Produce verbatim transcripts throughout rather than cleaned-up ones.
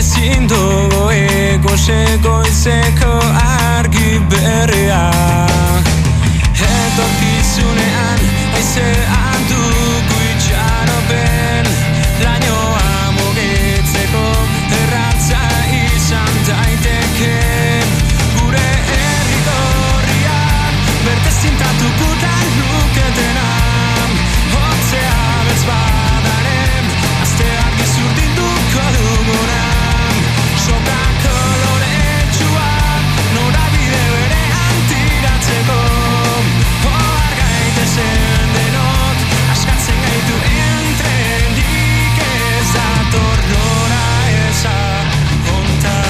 ezin dugu ikusiko izeko argi berria. Etorkizunean haizean dugu itxaropen, lainoa mugitzeko errantza izan daiteke. Gure herri gorriak berte zintatukutan luketena, hotzea bez badanem, azte argi zurdinduko dugunan. Soka koloretsua norabide berean tiratzeko, ohar gaitezen denok, askatzen gaitu entrenik ez dator nora eza hontan.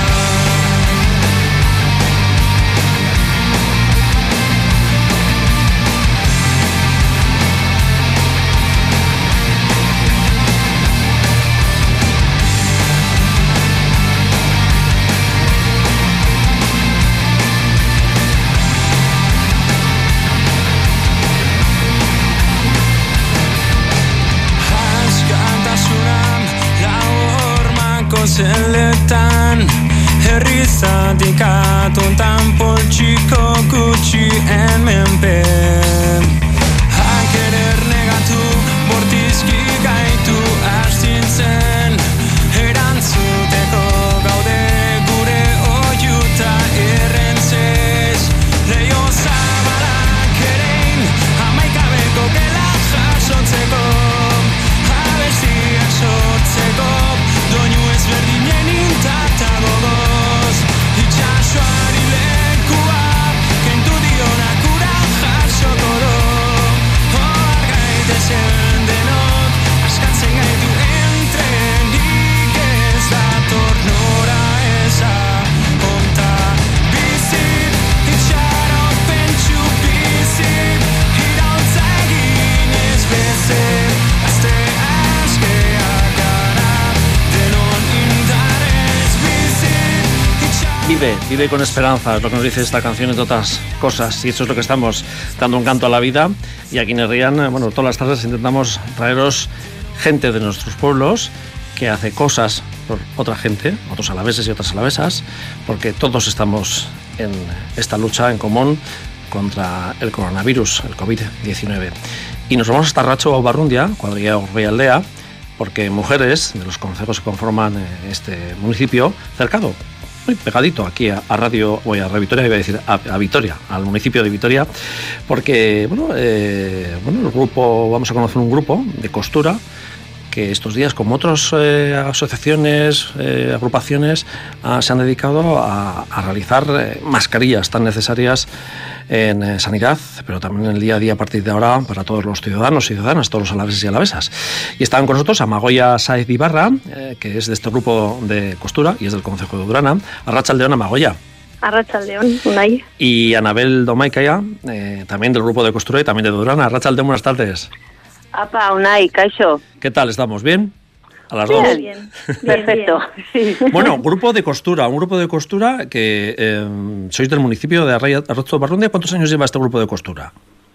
Askatasunan lau hormako zeletan, herri zatikatutan poltsiko gutxien menpen. Hakerer negatu bortizki gaitu astintzen, erantzuteko gaude gure oiuta errentzez. Leio zabalak erein, hamaikabeko gela jasotzeko, abestiak sortzeko, doinu ezberdinen intata gogoz. Itxasoari lekua, kentu dionak ura jasoko do, ohar gaitezen denok, askatzen gaitu entrenik ez dator nora eza honta. Bizi, itxaropentsu bizi, iraultza egin ez bezen, azte askeak gara, denon indarrez bizi, itxaropentsu. Vive, vive con esperanza, es lo que nos dice esta canción, entre otras cosas, y eso es lo que estamos dando un canto a la vida. Y aquí en Herrián, bueno, todas las tardes intentamos traeros gente de nuestros pueblos que hace cosas por otra gente, otros alaveses y otras alavesas, porque todos estamos en esta lucha en común contra el coronavirus, el covid diecinueve. Y nos vamos hasta Arratxo Barrundia, cuadrilla Urrialdea, porque mujeres de los concejos que conforman eh, este municipio, cercado, muy pegadito aquí a, a Radio, o a Radio Vitoria, iba a decir, a, a Vitoria, al municipio de Vitoria, porque, bueno, eh, bueno, el grupo, vamos a conocer un grupo de costura que estos días, como otras eh, asociaciones, eh, agrupaciones, ah, se han dedicado a, a realizar eh, mascarillas tan necesarias en eh, sanidad, pero también en el día a día a partir de ahora para todos los ciudadanos y ciudadanas, todos los alaveses y alavesas. Y estaban con nosotros Amagoia Sáez Ibarra, eh, que es de este grupo de costura y es del Concejo de Durana. Arratsaldeon, Amagoia. Arratsaldeon, Unai. Y Anabel Domaicaya, eh, también del grupo de costura y también de Durana. Arratsaldeon, buenas tardes. Apa, Unai, kaixo. ¿Qué tal? ¿Estamos bien? A las bien, dos. Bien, perfecto. bien. Sí. Bueno, grupo de costura, un grupo de costura que eh, sois del municipio de Arratxo Barrundia. ¿Cuántos años lleva este grupo de costura?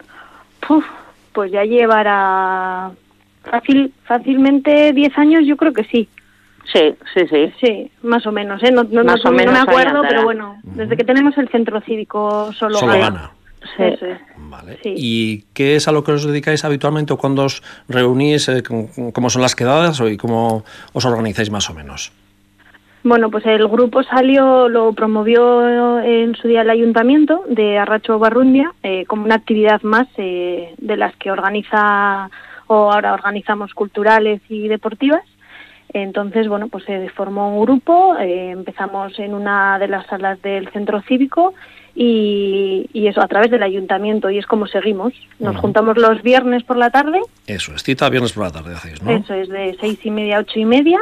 Puf, pues ya llevará fácil, fácilmente diez años, yo creo que sí. Sí, sí, sí. Sí, más o menos, ¿eh? No, no, Más no, o menos no me acuerdo, ahí andará. pero bueno, desde que tenemos el centro cívico solo, Solo gana. gana. Sí. Eso es. Vale. Sí. ¿Y qué es a lo que os dedicáis habitualmente o cuando os reunís? Eh, ¿Cómo son las quedadas y cómo os organizáis más o menos? Bueno, pues el grupo salió, lo promovió en su día el ayuntamiento de Arratxo Barrundia eh, como una actividad más eh, de las que organiza o ahora organizamos culturales y deportivas. Entonces, bueno, pues se formó un grupo, eh, empezamos en una de las salas del centro cívico y, y eso a través del ayuntamiento, y es como seguimos. Nos Uh-huh. juntamos los viernes por la tarde. Eso es, cita viernes por la tarde hacéis, ¿no? Eso es, de seis y media a ocho y media.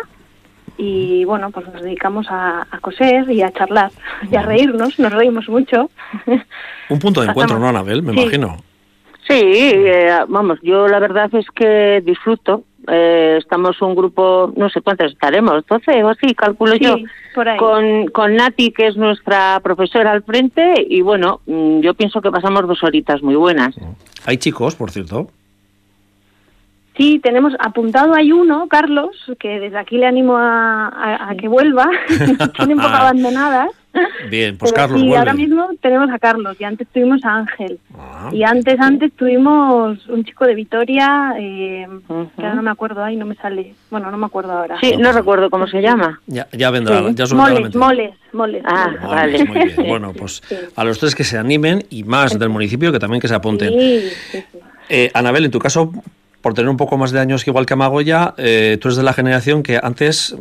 Y bueno, pues nos dedicamos a, a coser y a charlar y a reírnos, nos reímos mucho. Un punto de encuentro, Pasamos. ¿no, Anabel? Me Sí. imagino. Sí, eh, vamos, yo la verdad es que disfruto. Eh, estamos un grupo, no sé cuántos estaremos, doce o así, calculo Sí, yo, por ahí. con, con Nati, que es nuestra profesora al frente, y bueno, mm, yo pienso que pasamos dos horitas muy buenas. Hay chicos, por cierto. Sí, tenemos apuntado hay uno, Carlos, que desde aquí le animo a, a, a que vuelva, tiene un poco abandonadas. Bien, pues Pero Carlos sí, vuelve. ahora mismo tenemos a Carlos y antes tuvimos a Ángel. Ah, y antes, antes tuvimos un chico de Vitoria, eh, Ujú. que ahora no me acuerdo, ahí no me sale, bueno, no me acuerdo ahora. Sí, no recuerdo cómo se llama. ya, ya vendrá, Sí. ya os vendrá a la Moles, mente. moles, moles, Ah, moles. Moles, vale. muy bien. Sí, Bueno, pues sí. a los tres que se animen y más del municipio que también que se apunten. Sí, sí, sí. Eh, Anabel, en tu caso, por tener un poco más de años que igual que Amagoya, eh, tú eres de la generación que antes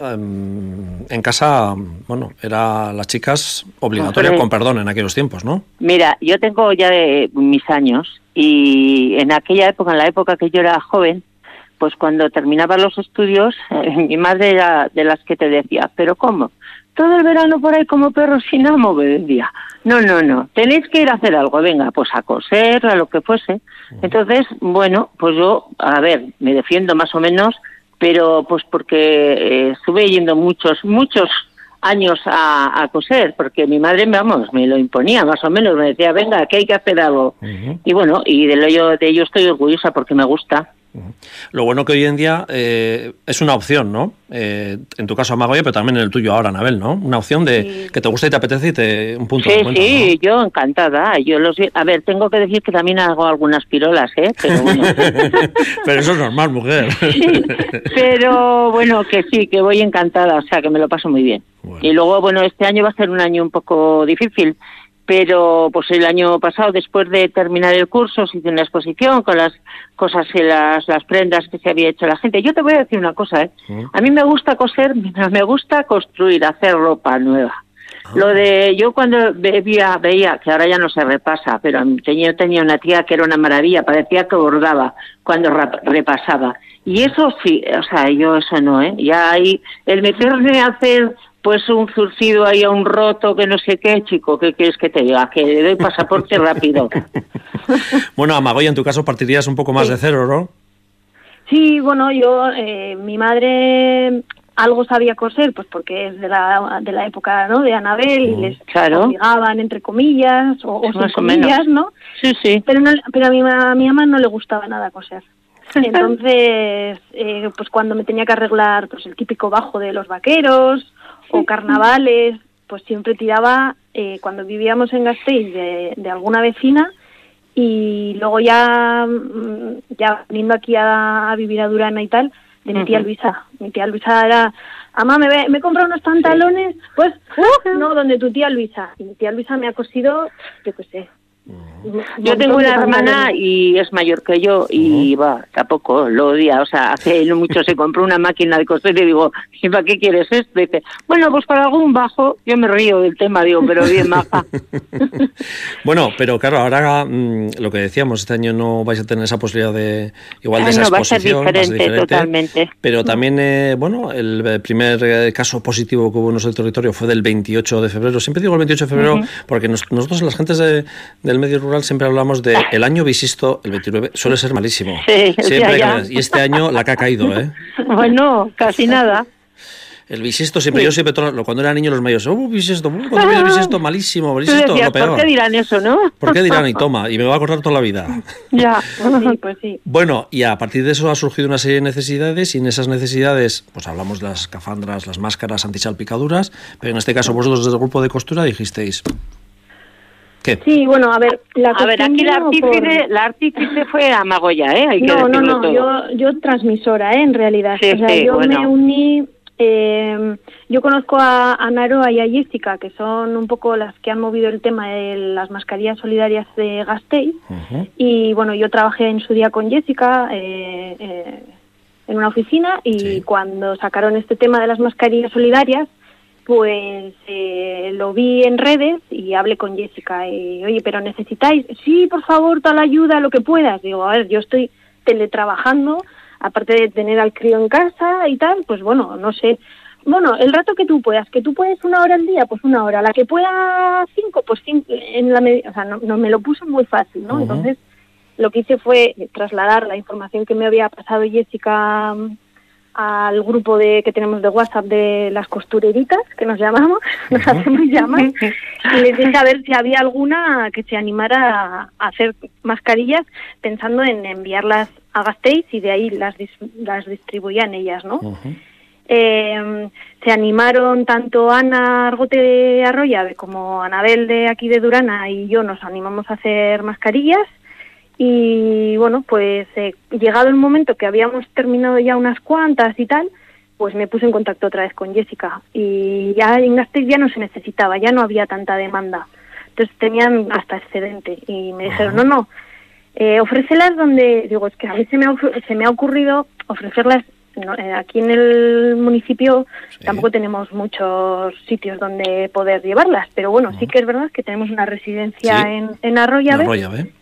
um, en casa, bueno, era las chicas obligatoria, Hombre. con perdón, en aquellos tiempos, ¿no? Mira, yo tengo ya de mis años y en aquella época, en la época que yo era joven, pues cuando terminaba los estudios, eh, mi madre era de las que te decía, ¿pero cómo? Todo el verano por ahí como perros sin amo, me decía. No, no, no, tenéis que ir a hacer algo, venga, pues a coser, a lo que fuese. Entonces, bueno, pues yo, a ver, me defiendo más o menos, pero pues porque eh, estuve yendo muchos, muchos años a, a coser, porque mi madre, vamos, me lo imponía más o menos, me decía, venga, que hay que hacer algo. Uh-huh. Y bueno, y de, lo yo, de ello estoy orgullosa porque me gusta. Lo bueno que hoy en día eh, es una opción, ¿no? Eh, en tu caso Amagoya, pero también en el tuyo ahora, Anabel, ¿no? Una opción de Sí. que te gusta y te apetece y te un punto Sí, de encuentro, sí, yo encantada. Yo los, a ver, tengo que decir que también hago algunas pirolas, ¿eh? Pero bueno. ¿no? Pero eso es normal, mujer. Sí, pero bueno, que sí, que voy encantada, o sea, que me lo paso muy bien. Bueno. Y luego, bueno, este año va a ser un año un poco difícil, pero pues el año pasado, después de terminar el curso, se hizo una exposición con las cosas y las, las prendas que se había hecho la gente. Yo te voy a decir una cosa, ¿eh? ¿Mm? A mí me gusta coser, me gusta construir, hacer ropa nueva. Lo de, yo cuando veía, veía, que ahora ya no se repasa, pero yo tenía una tía que era una maravilla, parecía que bordaba cuando repasaba. Y eso sí, o sea, yo eso no, ¿eh? Ya hay, el meterme a hacer pues un zurcido ahí a un roto que no sé qué, chico, ¿qué quieres que te diga? Que le doy pasaporte rápido. Bueno, Amagoya, en tu caso partirías un poco más Sí. de cero, ¿no? Sí, bueno, yo, eh, mi madre algo sabía coser, pues porque es de la, de la época, ¿no?, de Anabel, y les Claro. obligaban, entre comillas, o, o sin Más o menos. comillas, ¿no? Sí, sí. Pero, no, pero a, mi, a mi mamá no le gustaba nada coser. Entonces, eh, pues cuando me tenía que arreglar pues el típico bajo de los vaqueros o carnavales, pues siempre tiraba, eh, cuando vivíamos en Gasteiz, de, de alguna vecina, y luego ya, mm, ya viniendo aquí a, a vivir a Durana y tal, de mi tía Ujú. Luisa. Mi tía Luisa era, mamá, me, ve- me he comprado unos pantalones, pues, uh, no, donde tu tía Luisa. Y mi tía Luisa me ha cosido, yo qué sé. un Yo tengo montón de una hermana pantalones. y es mayor que yo y va, tampoco lo odia, o sea, hace no mucho se compró una máquina de coser y digo, ¿y para qué quieres esto? Y dice, bueno, pues para algún bajo, yo me río del tema, digo, pero bien maja. Bueno, pero claro, ahora mm, lo que decíamos, este año no vais a tener esa posibilidad de igual de Ah, esa no, va a ser exposición, diferente, totalmente. Pero también, eh, bueno, el eh, primer eh, caso positivo que hubo en nuestro territorio fue del veintiocho de febrero. Siempre digo el veintiocho de febrero Ujú. porque nos- nosotros, las gentes de- del medio rural, siempre hablamos de el año bisisto, el veintinueve, suele ser malísimo. Sí, Siempre ya, ya. que- y este año la que ha caído, ¿eh? Bueno, casi nada. El bisisto siempre, yo siempre, todo- cuando era niño, los mayores, oh, bisisto, uh, cuando viene el bisisto, malísimo, Tú bisisto, decías, lo peor. ¿por qué dirán eso, no? ¿Por qué dirán? Y toma, y me va a acordar toda la vida. Ya. Pues sí, pues sí. Bueno, y a partir de eso ha surgido una serie de necesidades y en esas necesidades, pues hablamos de las escafandras, las máscaras antisalpicaduras, pero en este caso vosotros desde el grupo de costura dijisteis, ¿qué? Sí, bueno, a ver, la A ver, cuestión aquí la vino por- artífice, la artífice fue Amagoya, ¿eh? Hay que No, no, decirlo no, todo. yo, yo transmisora, ¿eh? En realidad. Sí, o sea, sí, yo bueno. me uní, eh, yo conozco a, a Naroa y a Jessica, que son un poco las que han movido el tema de las mascarillas solidarias de Gasteiz, Ujú. y bueno, yo trabajé en su día con Jessica eh, eh, en una oficina, y Sí. cuando sacaron este tema de las mascarillas solidarias, pues eh, lo vi en redes y hablé con Jessica y, oye, pero necesitáis, sí, por favor, toda la ayuda, lo que puedas. Digo, a ver, yo estoy teletrabajando, aparte de tener al crío en casa y tal, pues bueno, no sé. Bueno, el rato que tú puedas, que tú puedes una hora al día, pues una hora, la que pueda cinco, pues cinco, en la medida, o sea, no, no me lo puso muy fácil, ¿no? Ujú. Entonces, lo que hice fue trasladar la información que me había pasado Jessica al grupo de que tenemos de WhatsApp de las costureritas, que nos llamamos, nos Ujú. hacemos llamar, y les dije a ver si había alguna que se animara a hacer mascarillas, pensando en enviarlas a Gasteiz y de ahí las, dis- las distribuían ellas, ¿no? Ujú. Eh, se animaron tanto Ana Argote de Arroyave como Anabel de aquí de Durana y yo nos animamos a hacer mascarillas y bueno, pues eh, llegado el momento que habíamos terminado ya unas cuantas y tal, pues me puse en contacto otra vez con Jessica y ya en Gasteiz ya no se necesitaba, ya no había tanta demanda, entonces tenían hasta excedente y me dijeron, no, no, eh, ofrécelas donde, digo, es que a mí se me ha, ofre- se me ha ocurrido ofrecerlas. No, eh, aquí en el municipio Sí. tampoco tenemos muchos sitios donde poder llevarlas, pero bueno, sí que es verdad que tenemos una residencia Sí. en, en Arroyave, Arroyave.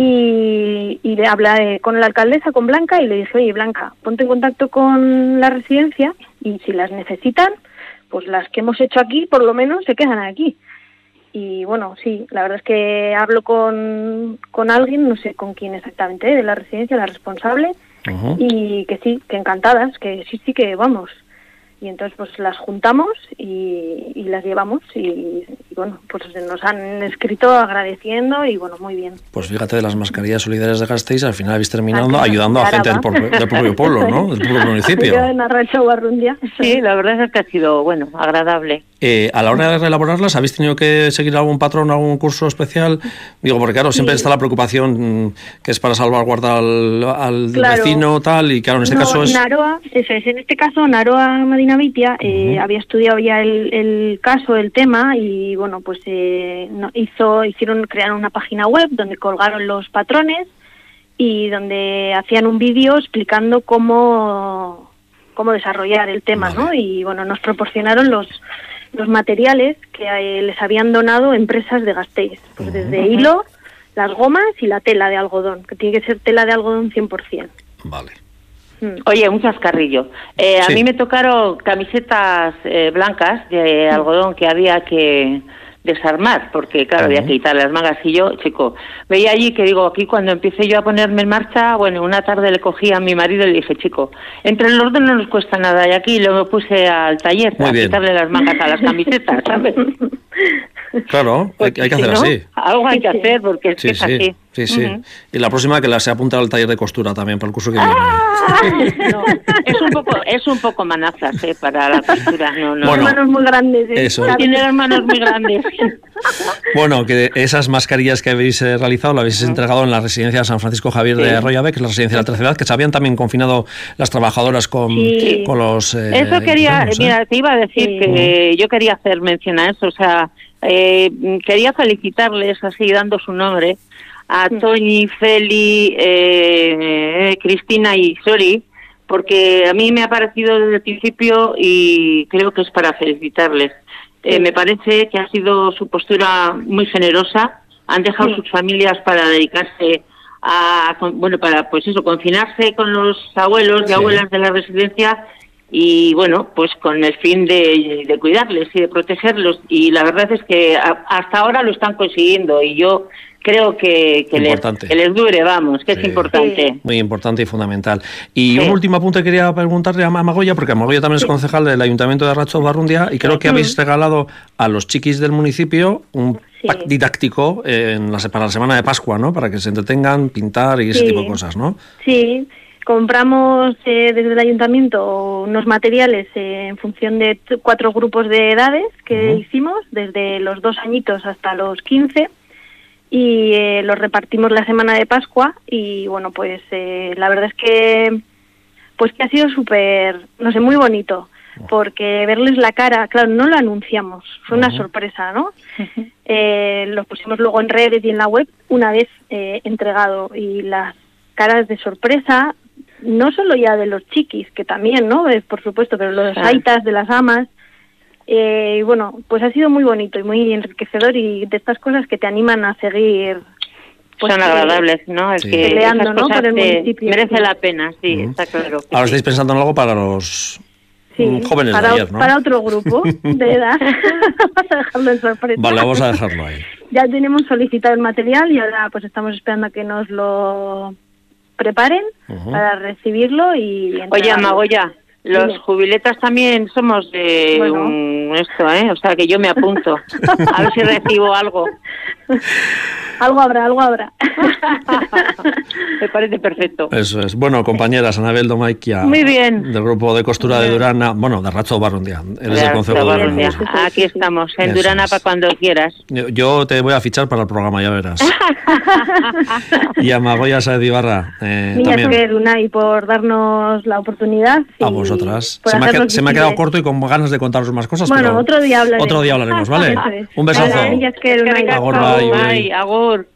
y, y le hablé con la alcaldesa, con Blanca, y le dije, oye, Blanca, ponte en contacto con la residencia y si las necesitan, pues las que hemos hecho aquí, por lo menos, se quedan aquí. Y bueno, sí, la verdad es que hablo con, con alguien, no sé con quién exactamente, de la residencia, la responsable, Ujú. y que sí, que encantadas, que sí, sí que vamos. Y entonces pues las juntamos y, y las llevamos y, y bueno, pues nos han escrito agradeciendo y bueno, muy bien. Pues fíjate, de las mascarillas solidarias de Gasteiz, al final habéis terminado Al final, ayudando a de gente del, Araba. propio- del propio pueblo, ¿no? Del propio Yo municipio. en Arracho Barrundia. Sí, la verdad es que ha sido, bueno, agradable. Eh, a la hora de elaborarlas, ¿habéis tenido que seguir algún patrón, algún curso especial? Digo, porque claro, siempre Sí. está la preocupación mm, que es para salvaguardar al, al Claro. vecino, tal, y claro, en este No, caso es... Naroa, eso es, en este caso Naroa Medina Vitia eh, Ujú. había estudiado ya el, el caso, el tema y bueno, pues eh, no, hizo, hicieron, crearon una página web donde colgaron los patrones y donde hacían un vídeo explicando cómo, cómo desarrollar el tema, Vale. ¿no? Y bueno, nos proporcionaron los los materiales que eh, les habían donado empresas de Gasteiz, pues desde hilo, las gomas y la tela de algodón, que tiene que ser tela de algodón cien por ciento. Vale. Mm. Oye, un chascarrillo. Eh, Sí. A mí me tocaron camisetas eh, blancas de algodón que había que desarmar, porque claro, había que quitar las mangas. Y yo, chico, veía allí que digo, aquí cuando empiece yo a ponerme en marcha, bueno, una tarde le cogí a mi marido y le dije, chico, entre los dos no nos cuesta nada. Y aquí lo puse al taller Muy a bien. quitarle las mangas a las camisetas, ¿sabes? Claro, hay, que- hay que Si hacer no, así. algo hay que Sí, sí. hacer, porque es Sí, que es sí, así. sí, sí. Ujú. Y la próxima que la se apunta al taller de costura también para el curso que viene. No, es un poco, es un poco manazas, ¿eh? Para la costura, no, no. Bueno, manos muy grandes. ¿eh? eso. Claro. Tiene las manos muy grandes. Bueno, que esas mascarillas que habéis eh, realizado las habéis entregado en la residencia de San Francisco Javier de Sí. Arroyave, que es la residencia de la tercera edad, que se habían también confinado las trabajadoras con, Sí. con los... eh, Eso quería, enfermos, ¿eh? mira, te iba a decir Sí. que yo quería hacer mención a eso, o sea, eh, quería felicitarles así dando su nombre a Toñi, Feli, eh, Cristina y Sori, porque a mí me ha parecido desde el principio y creo que es para felicitarles. Eh, me parece que ha sido su postura muy generosa, han dejado Sí. sus familias para dedicarse a, con- bueno, para pues eso, confinarse con los abuelos y Sí. abuelas de la residencia y bueno, pues con el fin de, de cuidarles y de protegerlos y la verdad es que a- hasta ahora lo están consiguiendo y yo creo que, que, les, Importante. que les dure, vamos, que Sí. es importante. Muy importante y fundamental. Y Sí. un último apunte que quería preguntarle a Magoya, porque Magoya también es concejal del Ayuntamiento de Arracho Barrundia, y creo que habéis regalado a los chiquis del municipio un Sí. pack didáctico en la, se- para la semana de Pascua, ¿no? Para que se entretengan, pintar y ese Sí. tipo de cosas, ¿no? Sí, compramos eh, desde el ayuntamiento unos materiales eh, en función de t- cuatro grupos de edades que Ujú. hicimos, desde los dos añitos hasta los quince, y eh, los repartimos la semana de Pascua y bueno, pues eh, la verdad es que pues que ha sido súper, no sé, muy bonito, porque verles la cara, claro, no lo anunciamos, fue una Ujú. sorpresa, ¿no? Eh, lo pusimos luego en redes y en la web una vez eh, entregado y las caras de sorpresa, no solo ya de los chiquis, que también, ¿no? Eh, por supuesto, pero los Claro. aitas de las amas. Eh, y bueno, pues ha sido muy bonito y muy enriquecedor y de estas cosas que te animan a seguir. Pues, Son eh, agradables, ¿no? El Sí. que Peleando, esas ¿no? cosas por el te- municipio. merece Sí. la pena, sí, Ujú. está claro. que Ahora sí. estáis pensando en algo para los sí, mm, jóvenes para, de ayer, ¿no? para otro grupo de edad. Vamos a dejarlo en sorpresa. Vale, vamos a dejarlo ahí. Ya tenemos solicitado el material y ahora pues estamos esperando a que nos lo preparen Ujú. para recibirlo y Oye, entregarlo. Magoya, Los Dime. jubiletas también somos de Bueno. un esto, ¿eh? O sea, que yo me apunto. A ver si recibo algo. Algo habrá, algo habrá. Me parece perfecto. Eso es. Bueno, compañeras, Anabel Domaikia. Muy bien. Del grupo de costura de Durana, bueno, de Arratxo Barrundia. Eres del Concejo de Gracias, Durana. Valencia. Sí, sí, Aquí sí, sí. estamos, en Eso Durana es. para cuando quieras. Yo, yo te voy a fichar para el programa, ya verás. Y a Magoya Saez Ibarra, eh, Niñas también. que Unai por darnos la oportunidad. y A vosotras. por Se me, ha, hacernos qued- se me ha quedado visibles. corto y con ganas de contaros más cosas. Bueno, pero otro día hablaremos. Otro día hablaremos, ¿vale? Eso es. Un besazo. Vale, Niñas que Unai. Agur, bai, bai. Ay, agur.